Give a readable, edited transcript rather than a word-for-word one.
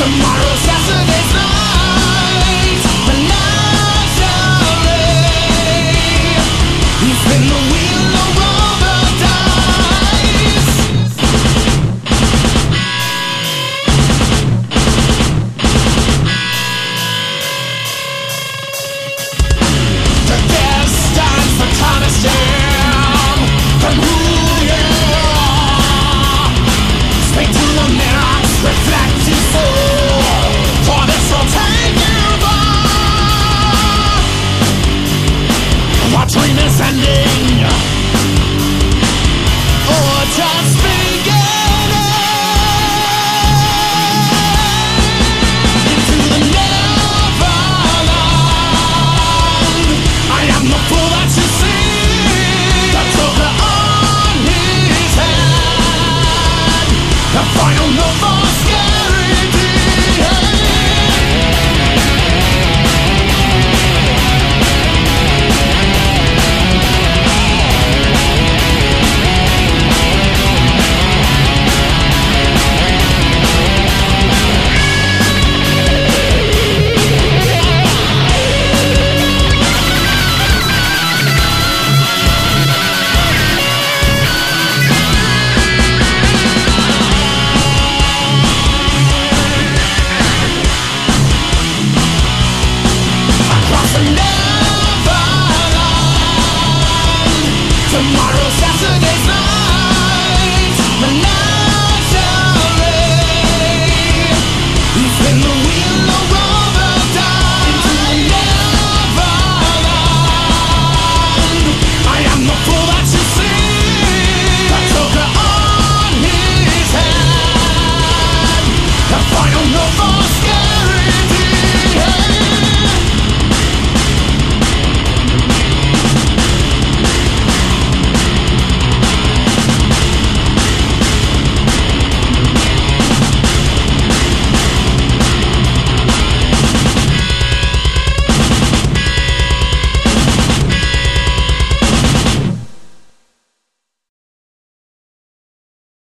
Tomorrow's yesterday's night. Menagerie. You spin the wheel or roll the dice. The distance for time is dim from who you are. Speak to the mirrors, reflect you fool, for this will take you far. Our dream is ending, or just beginning. Into the Neverland. I am the fool that you see, the Joker on his head, the final Nirvana.